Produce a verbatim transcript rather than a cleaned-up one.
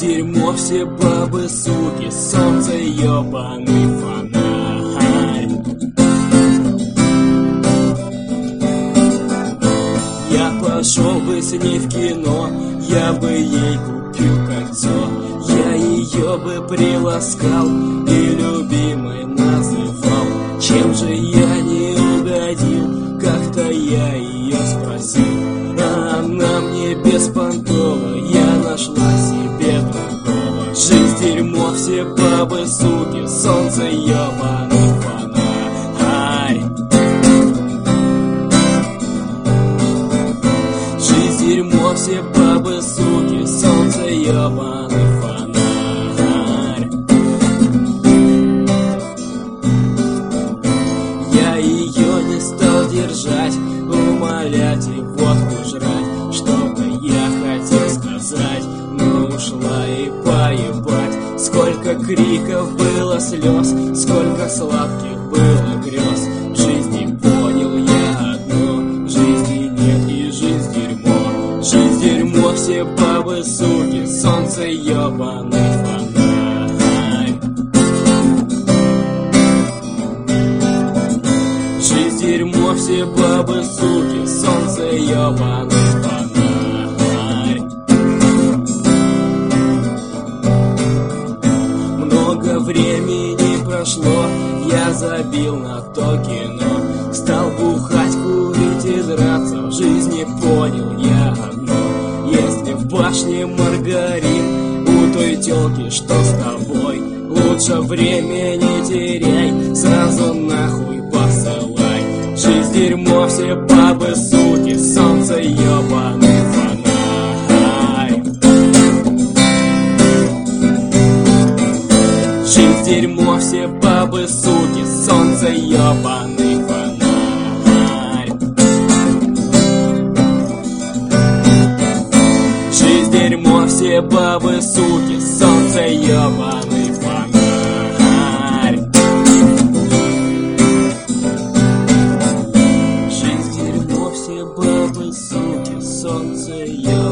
дерьмо, все бабы, суки, солнце, ёбаный фонарь. Я пошел бы с ней в кино, я бы ей купил кольцо, я ее бы приласкал и любимой называл. Чем же я не угодил, как-то я ее спросил, а она мне беспонтово, я нашла себе другого. Жизнь дерьмо, все бабы, суки, солнце, ёбаный фонарь. Жизнь дерьмо, все бабы, суки, солнце, ёбаный фонарь. Я ее не стал держать, умолять и водку жрать, что-то я хотел сказать, но ушла и поебать. Сколько криков было, слез, сколько сладких было грез. В жизни понял я одно, жизни нет и жизнь дерьмо. Жизнь дерьмо, все бабы, суки, солнце, ёбаный фонарь. Жизнь дерьмо, все бабы, суки, солнце, ёбаный фонарь. Много времени прошло, я забил на то кино, стал бухать, курить и драться. В жизни понял я одно: если в башне маргарин, у той тёлки, что с тобой, лучше время не теряй, сразу нахуй посылай. Жизнь дерьмо, все бабы, суки, солнце, ёбаный фонарь. Жизнь дерьмо, все бабы, суки, солнце, ёбаный фонарь. Жизнь дерьмо, все бабы, суки, солнце, ёбаный фонарь. Жизнь дерьмо, все бабы, суки, солнце, ёбаный